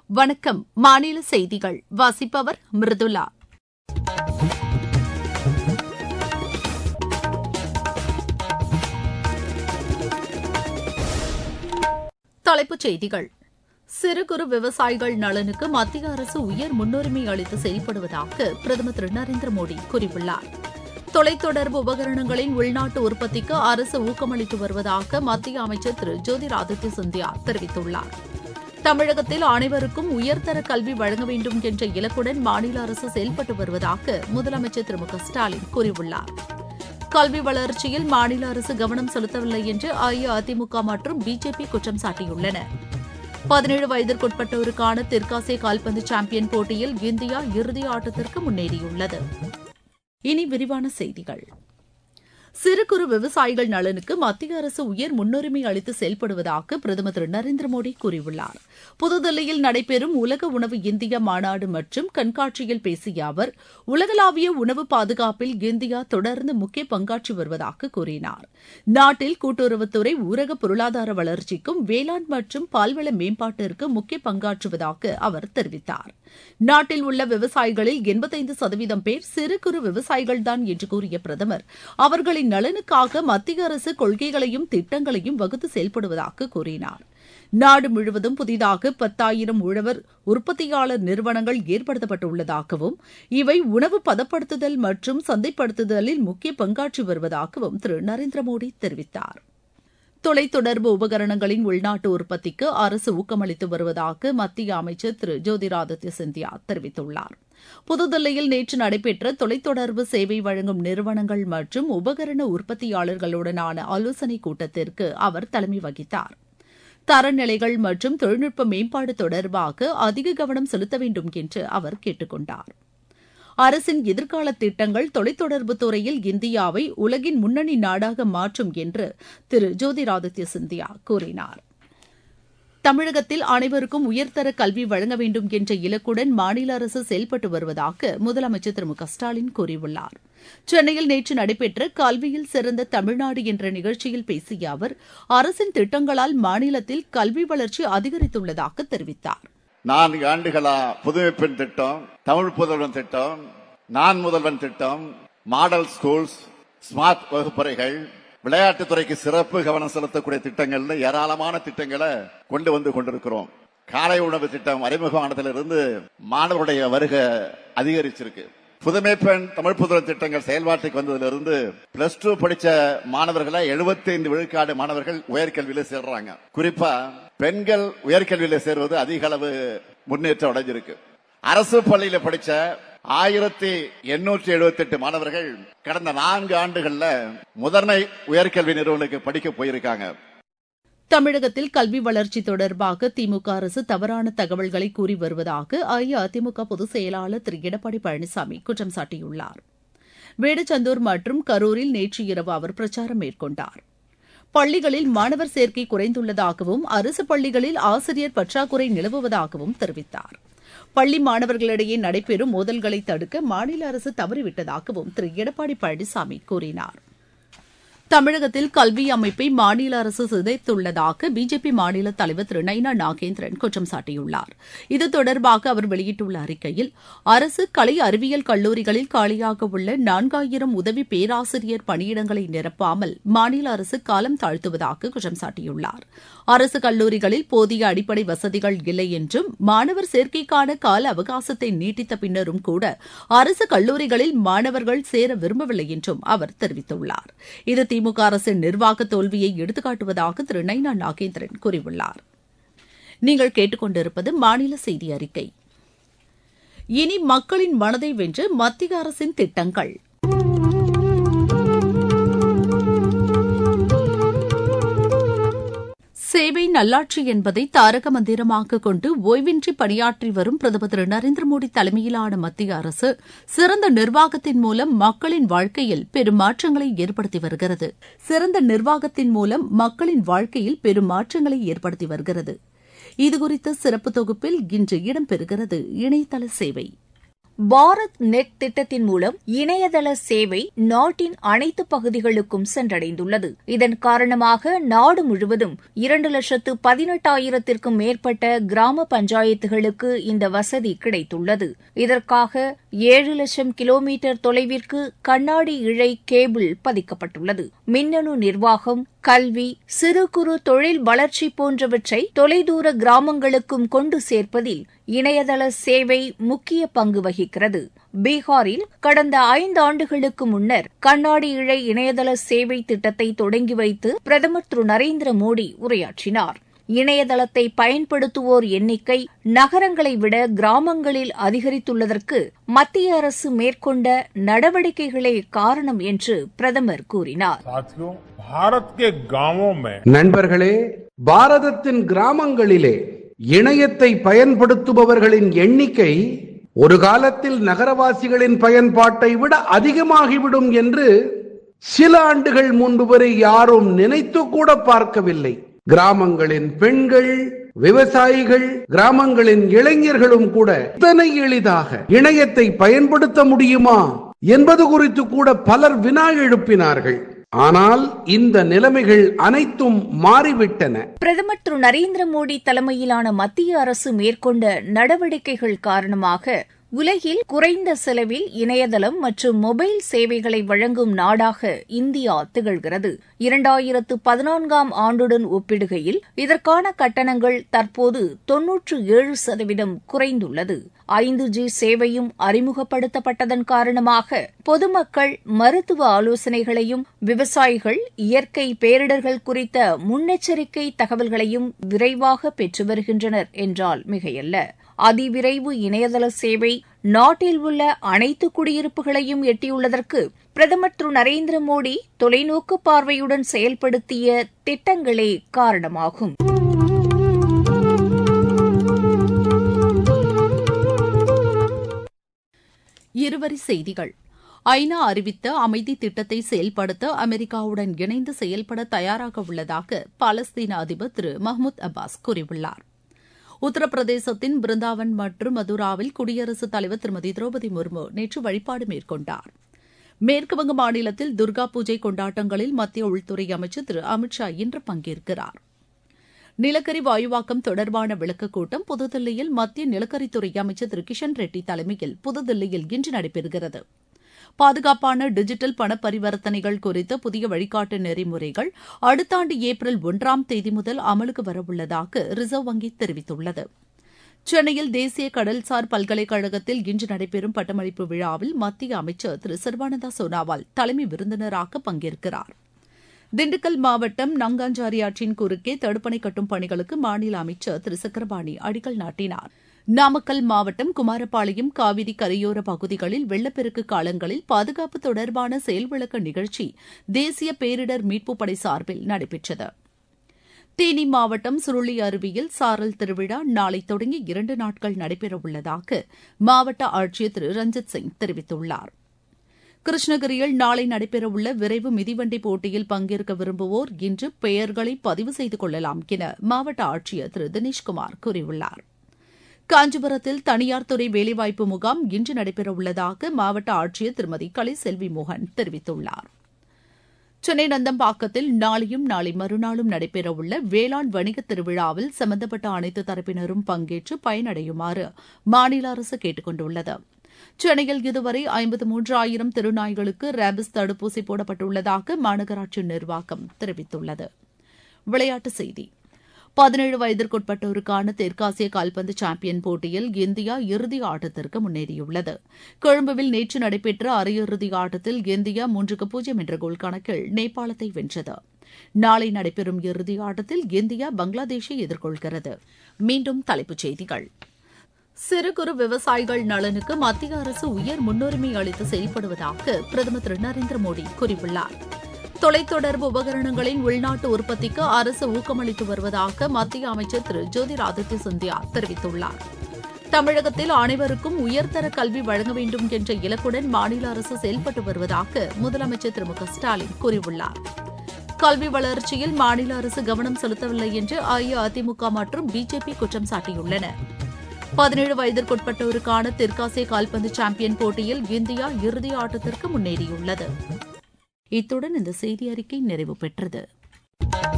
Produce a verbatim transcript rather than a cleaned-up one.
வணக்கம். மாநில செய்திகள் வாசிப்பவர் மிருதுளா. தலைப்புச் செய்திகள். சிறு குறு விவசாயிகள் நலனுக்கு மத்திய அரசு உயர் முன்னுரிமை அளித்து செயல்படுவதாக பிரதமர் திரு நரேந்திர மோடி கூறியுள்ளார். தொலைத்தொடர்பு உபகரணங்களின் உள்நாட்டு உற்பத்திக்கு அரசு ஊக்கமளித்து வருவதாக மத்திய அமைச்சர் திரு ஜோதிராதித்ய சிந்தியா தெரிவித்துள்ளார். தமிழகத்தில் அனைவருக்கும் உயர்தர கல்வி வழங்க வேண்டும் என்ற இலக்குடன் மாநில அரசு செயல்பட்டு வருவதாக முதலமைச்சர் திரு மு க ஸ்டாலின் கூறியுள்ளார். கல்வி வளர்ச்சியில் மாநில அரசு கவனம் செலுத்தவில்லை என்று அஇஅதிமுக மற்றும் பிஜேபி குற்றம் சாட்டியுள்ளன. பதினேழு வயதிற்குட்பட்டோருக்கான தெற்காசிய கால்பந்து சாம்பியன் போட்டியில் இந்தியா இறுதி ஆட்டத்திற்கு முன்னேறியுள்ளது. இனி விரிவான செய்திகள். சிறு குறு விவசாயிகள் நலனுக்கு மத்திய அரசு உயர் முன்னுரிமை அளித்து செயல்படுவதாக பிரதமர் திரு நரேந்திர மோடி கூறியுள்ளார். புதுதில்லியில் நடைபெறும் உலக உணவு இந்தியா மாநாடு மற்றும் கண்காட்சியில் பேசிய அவர், உலகளாவிய உணவு பாதுகாப்பில் இந்தியா தொடர்ந்து முக்கிய பங்காற்றி வருவதாக கூறினார். நாட்டில் கூட்டுறவுத்துறை ஊரக பொருளாதார வளர்ச்சிக்கும் வேளாண் மற்றும் பால்வள மேம்பாட்டிற்கு முக்கிய பங்காற்றுவதாக அவர் தெரிவித்தார். நாட்டில் உள்ள விவசாயிகளில் எண்பத்தைந்து சதவீதம் பேர் சிறு குறு விவசாயிகள்தான் என்று கூறிய பிரதமர், அவர்களின் நலனுக்காக மத்திய அரசு கொள்கைகளையும் திட்டங்களையும் வகுத்து செயல்படுவதாக கூறினார். நாடு முழுவதும் புதிதாக பத்தாயிரம் உழவர் உற்பத்தியாளர் நிறுவனங்கள் ஏற்படுத்தப்பட்டுள்ளதாகவும் இவை உணவு பதப்படுத்துதல் மற்றும் சந்தைப்படுத்துதலில் முக்கிய பங்காற்றி வருவதாகவும் திரு நரேந்திர மோடி தெரிவித்தார். தொலைத்தொடர்பு உபகரணங்களின் உள்நாட்டு உற்பத்திக்கு அரசு ஊக்கமளித்து வருவதாக மத்திய அமைச்சர் திரு ஜோதிராதித்ய சிந்தியா தெரிவித்துள்ளார். புதுதில்லியில் நேற்று நடைபெற்ற தொலைத்தொடர்பு சேவை வழங்கும் நிறுவனங்கள் மற்றும் உபகரண உற்பத்தியாளர்களுடனான ஆலோசனைக் கூட்டத்திற்கு அவர் தலைமை வகித்தார். தரநிலைகள் மற்றும் தொழில்நுட்ப மேம்பாடு தொடர்பாக அதிக கவனம் செலுத்த வேண்டும் என்று அவர் கேட்டுக் கொண்டார். அரசின் எதிர்கால திட்டங்கள் தொலைத்தொடர்பு துறையில் இந்தியாவை உலகின் முன்னணி நாடாக மாற்றும் என்று திரு ஜோதிராதித்ய சிந்தியா கூறினார். தமிழகத்தில் அனைவருக்கும் உயர்தர கல்வி வழங்க வேண்டும் என்ற இலக்குடன் மாநில அரசு செயல்பட்டு வருவதாக முதலமைச்சர் திரு மு க ஸ்டாலின் கூறியுள்ளார். சென்னையில் நேற்று நடைபெற்ற கல்வியில் சிறந்த தமிழ்நாடு என்ற நிகழ்ச்சியில் பேசிய அவர், அரசின் திட்டங்களால் மாநிலத்தில் கல்வி வளர்ச்சி அதிகரித்துள்ளதாக தெரிவித்தார். நான்கு ஆண்டுகளா புதுமைப்பெண் திட்டம், தமிழ் புதல்வன் திட்டம், நான் முதல்வன் திட்டம், மாடல் ஸ்கூல்ஸ், ஸ்மார்ட் வகுப்பறைகள், விளையாட்டுத்துறைக்கு சிறப்பு கவனம் செலுத்தக்கூடிய திட்டங்கள், ஏராளமான திட்டங்களை கொண்டு வந்து கொண்டிருக்கிறோம். காலை உணவு திட்டம் அறிமுகமானதிலிருந்து மாணவருடைய வருகை அதிகரிச்சிருக்கு. புதுமை பெண் தமிழ் புதல்வன் திட்டங்கள் செயல்பாட்டுக்கு வந்ததிலிருந்து பிளஸ் டூ படிச்ச மாணவர்களை எழுபத்தி ஐந்து விழுக்காடு மாணவர்கள் உயர்கல்வியில சேர்றாங்க. குறிப்பா பெண்கள் உயர்கல்வியில சேர்வது அதிக அளவு முன்னேற்றம் அடைஞ்சிருக்கு. அரசு பள்ளியில படிச்ச ஆயிரத்தி எண்ணூற்றி எழுபத்தி எட்டு மாணவர்கள் கடந்த நான்கு ஆண்டுகள்ல முதன்மை உயர்கல்வி நிறுவனங்களுக்கு படிக்க போயிருக்காங்க. தமிழகத்தில் கல்வி வளர்ச்சி தொடர்பாக திமுக அரசு தவறான தகவல்களை கூறி வருவதாக அஇஅதிமுக பொதுச் செயலாளர் திரு எடப்பாடி பழனிசாமி குற்றம் சாட்டியுள்ளார். வேடச்சந்தூர் மற்றும் கரூரில் நேற்று இரவு அவர் பிரச்சாரம் மேற்கொண்டார். பள்ளிகளில் மாணவர் சேர்க்கை குறைந்துள்ளதாகவும் அரசு பள்ளிகளில் ஆசிரியர் பற்றாக்குறை நிலவுவதாகவும் தெரிவித்தார். பள்ளி மாணவர்களிடையே நடைபெறும் மோதல்களை தடுக்க மாநில அரசு தவறிவிட்டதாகவும் திரு எடப்பாடி பழனிசாமி கூறினார். தமிழகத்தில் கல்வி அமைப்பை மாநில அரசு சிதைத்துள்ளதாக பிஜேபி மாநில தலைவர் திரு நைனா நாகேந்திரன் குற்றம் சாட்டியுள்ளார். இது தொடர்பாக அவர் வெளியிட்டுள்ள அறிக்கையில், அரசு கலை அறிவியல் கல்லூரிகளில் காலியாக உள்ள நான்காயிரம் உதவி பேராசிரியர் பணியிடங்களை நிரப்பாமல் மாநில அரசு காலம் தாழ்த்துவதாக குற்றம் சாட்டியுள்ளார். அரசு கல்லூரிகளில் போதிய அடிப்படை வசதிகள் இல்லை என்றும், மாணவர் சேர்க்கைக்கான கால அவகாசத்தை நீட்டித்த பின்னரும் கூட அரசு கல்லூரிகளில் மாணவர்கள் சேர விரும்பவில்லை என்றும் அவர் தெரிவித்துள்ளார். இது திமுக அரசின் நிர்வாக தோல்வியை எடுத்துக்காட்டுவதாக திரு நைனா நாகேந்திரன் கூறியுள்ளார். நீங்கள் கேட்டுக்கொண்டிருப்பது மாநில செய்தி அறிக்கை. இனி மக்களின் மனதை வென்று மத்திய அரசின் திட்டங்கள். சேவை நல்லாட்சி என்பதை தாரக மந்திரமாக கொண்டு ஓய்வின்றி பணியாற்றி வரும் பிரதமர் திரு நரேந்திர மோடி தலைமையிலான மத்திய அரசு சிறந்த நிர்வாகத்தின் மூலம் மக்களின் வாழ்க்கையில் பெரும் மாற்றங்களை ஏற்படுத்தி வருகிறது. சிறந்த நிர்வாகத்தின் மூலம் மக்களின் வாழ்க்கையில் பெரும் மாற்றங்களை ஏற்படுத்தி வருகிறது. இதுகுறித்த சிறப்பு தொகுப்பில் இன்று இடம்பெறுகிறது இணையதள சேவை. பாரத் நெட் திட்டத்தின் மூலம் இணையதள சேவை நாட்டின் அனைத்து பகுதிகளுக்கும் சென்றடைந்துள்ளது. இதன் காரணமாக நாடு முழுவதும் இரண்டு லட்சத்து பதினெட்டாயிரத்திற்கும் மேற்பட்ட கிராம பஞ்சாயத்துகளுக்கு இந்த வசதி கிடைத்துள்ளது. இதற்காக ஏழு லட்சம் கிலோமீட்டர் தொலைவிற்கு கண்ணாடி இழை கேபிள் பதிக்கப்பட்டுள்ளது. மின்னணு நிர்வாகம், கல்வி, சிறு குறு தொழில் வளர்ச்சி போன்றவற்றை தொலைதூர கிராமங்களுக்கும் கொண்டு சேர்ப்பதில் இணையதள சேவை முக்கிய பங்கு வகிக்கிறது. பீகாரில் கடந்த ஐந்து ஆண்டுகளுக்கு முன்னர் கண்ணாடி இழை இணையதள சேவை திட்டத்தை தொடங்கி வைத்து பிரதமர் திரு நரேந்திர மோடி உரையாற்றினார். இணையதளத்தை பயன்படுத்துவோர் எண்ணிக்கை நகரங்களை விட கிராமங்களில் அதிகரித்துள்ளதற்கு மத்திய அரசு மேற்கொண்ட நடவடிக்கைகளே காரணம் என்று பிரதமர் கூறினார். நண்பர்களே, பாரதத்தின் கிராமங்களிலே இணையத்தை பயன்படுத்துபவர்களின் எண்ணிக்கை ஒரு காலத்தில் நகரவாசிகளின் பயன்பாட்டை விட அதிகமாகிவிடும் என்று சில ஆண்டுகள் முன்பு வரை யாரும் நினைத்து கூட பார்க்கவில்லை. கிராமங்களின் பெண்கள், விவசாயிகள், கிராமங்களின் இளைஞர்களும் கூட இத்தனை எளிதாக இணையத்தை பயன்படுத்த முடியுமா என்பது குறித்து கூட பலர் வினா எழுப்பினார்கள். ஆனால் இந்த நிலைமைகள் அனைத்தும் மாறிவிட்டன. பிரதமர் திரு நரேந்திர மோடி தலைமையிலான மத்திய அரசு மேற்கொண்ட நடவடிக்கைகள் காரணமாக உலகில் குறைந்த செலவில் இணையதளம் மற்றும் மொபைல் சேவைகளை வழங்கும் நாடாக இந்தியா திகழ்கிறது. இரண்டாயிரத்து பதினான்காம் ஆண்டுடன் ஒப்பிடுகையில் இதற்கான கட்டணங்கள் தற்போது தொன்னூற்று ஏழு சதவீதம் குறைந்துள்ளது. ஐந்து ஜி சேவையும் அறிமுகப்படுத்தப்பட்டதன் காரணமாக பொதுமக்கள் மருத்துவ ஆலோசனைகளையும் விவசாயிகள் இயற்கை பேரிடர்கள் குறித்த முன்னெச்சரிக்கை தகவல்களையும் விரைவாக பெற்று வருகின்றனர் என்றால் மிகையல்ல. அதிவிரைவு இணையதள சேவை நாட்டில் உள்ள அனைத்து குடியிருப்புகளையும் எட்டியுள்ளதற்கு பிரதமர் திரு நரேந்திர மோடி தொலைநோக்கு பார்வையுடன் செயல்படுத்திய திட்டங்களே காரணமாகும். இருவரி செய்திகள். ஐநா அறிவித்த அமைதி திட்டத்தை செயல்படுத்த அமெரிக்காவுடன் இணைந்து செயல்பட தயாராக உள்ளதாக பாலஸ்தீன அதிபர் திரு மஹ்மூத் அப்பாஸ் கூறியுள்ளார். உத்தரப்பிரதேசத்தின் பிருந்தாவன் மற்றும் மதுராவில் குடியரசுத் தலைவர் திருமதி திரௌபதி முர்மு நேற்று வழிபாடு மேற்கொண்டார். மேற்குவங்க மாநிலத்தில் துர்கா பூஜை கொண்டாட்டங்களில் மத்திய உள்துறை அமைச்சர் திரு அமித் ஷா இன்று பங்கேற்கிறார். நிலக்கரி வாயுவாக்கம் தொடர்பான விளக்கக் கூட்டம் புதுதில்லியில் மத்திய நிலக்கரித்துறை அமைச்சர் திரு கிஷன் ரெட்டி தலைமையில் புதுதில்லியில் இன்று நடைபெறுகிறது. பாதுகாப்பான டிஜிட்டல் பண பரிவர்த்தனைகள் குறித்த புதிய வழிகாட்டு நெறிமுறைகள் அடுத்த ஆண்டு ஏப்ரல் ஒன்றாம் தேதி முதல் அமலுக்கு வரவுள்ளதாக ரிசர்வ் வங்கி தெரிவித்துள்ளது. சென்னையில் தேசிய கடல்சார் பல்கலைக்கழகத்தில் இன்று நடைபெறும் பட்டமளிப்பு விழாவில் மத்திய அமைச்சர் திரு சர்பானந்தா சோனாவால் தலைமை விருந்தினராக பங்கேற்கிறார். திண்டுக்கல் மாவட்டம் நங்காஞ்சாரி ஆற்றின் குறுக்கே தடுப்பணை கட்டும் பணிகளுக்கு மாநில அமைச்சர் திரு சக்கரபாணி அடிக்கல் நாட்டினார். நாமக்கல் மாவட்டம் குமாரபாளையம் காவிரி கரையோர பகுதிகளில் வெள்ளப்பெருக்கு காலங்களில் பாதுகாப்பு தொடர்பான செயல்விளக்க நிகழ்ச்சி தேசிய பேரிடர் மீட்புப் படை சார்பில் நடைபெற்றது. தேனி மாவட்டம் சுருளி அருவியில் சாரல் திருவிழா நாளை தொடங்கி இரண்டு நாட்கள் நடைபெறவுள்ளதாக மாவட்ட ஆட்சியர் திரு ரஞ்சித் சிங் தெரிவித்துள்ளார். கிருஷ்ணகிரியில் நாளை நடைபெறவுள்ள விரைவு மிதிவண்டி போட்டியில் பங்கேற்க விரும்புவோர் இன்று பெயர்களை பதிவு செய்து கொள்ளலாம் என மாவட்ட ஆட்சியர் திரு தினேஷ்குமார் கூறியுள்ளார். காஞ்சிபுரத்தில் தனியார் துறை வேலைவாய்ப்பு முகாம் இன்று நடைபெறவுள்ளதாக மாவட்ட ஆட்சியர் திருமதி கலைசெல்வி மோகன் தெரிவித்துள்ளார். சென்னை நந்தம்பாக்கத்தில் நாளையும் நாளை மறுநாளும் நடைபெறவுள்ள வேளாண் வணிக திருவிழாவில் சம்பந்தப்பட்ட அனைத்து தரப்பினரும் பங்கேற்று பயனடையுமாறு மாநில அரசு கேட்டுக் கொண்டுள்ளது. சென்னையில் இதுவரை ஐம்பத்து மூன்றாயிரம் திருநாய்களுக்கு ரேபிஸ் தடுப்பூசி போடப்பட்டுள்ளதாக மாநகராட்சி நிர்வாகம் தெரிவித்துள்ளது. விளையாட்டுச் செய்தி. பதினேழு வயதிற்குட்பட்டோருக்கான தெற்காசிய கால்பந்து சாம்பியன் போட்டியில் இந்தியா இறுதி ஆட்டத்திற்கு முன்னேறியுள்ளது. கொழும்புவில் நேற்று நடைபெற்ற அரையிறுதி ஆட்டத்தில் இந்தியா மூன்றுக்கு பூஜ்ஜியம் என்ற கோல் கணக்கில் நேபாளத்தை வென்றது. நாளை நடைபெறும் இறுதி ஆட்டத்தில் இந்தியா பங்களாதேஷை எதிர்கொள்கிறது. மீண்டும் தலைப்புச் செய்திகள். சிறு குறு விவசாயிகள் நலனுக்கு மத்திய அரசு உயர் முன்னுரிமை அளித்து செயல்படுவதாக பிரதமர் திரு நரேந்திர மோடி கூறியுள்ளார். தொலைத்தொடர்பு உபகரணங்களின் உள்நாட்டு உற்பத்திக்கு அரசு ஊக்கமளித்து வருவதாக மத்திய அமைச்சர் திரு ஜோதிராதித்ய சிந்தியா தெரிவித்துள்ளார். தமிழகத்தில் அனைவருக்கும் உயர்தர கல்வி வழங்க வேண்டும் என்ற இலக்குடன் மாநில அரசு செயல்பட்டு வருவதாக முதலமைச்சர் திரு மு க ஸ்டாலின் கூறியுள்ளார். கல்வி வளர்ச்சியில் மாநில அரசு கவனம் செலுத்தவில்லை என்று அஇஅதிமுக மற்றும் பிஜேபி குற்றம் சாட்டியுள்ளன. பதினேழு வயதிற்குட்பட்டோருக்கான தெற்காசிய கால்பந்து சாம்பியன் போட்டியில் இந்தியா இறுதி ஆட்டத்திற்கு முன்னேறியுள்ளது. இத்துடன் இந்த செய்தி அறிக்கை நிறைவு பெற்றது.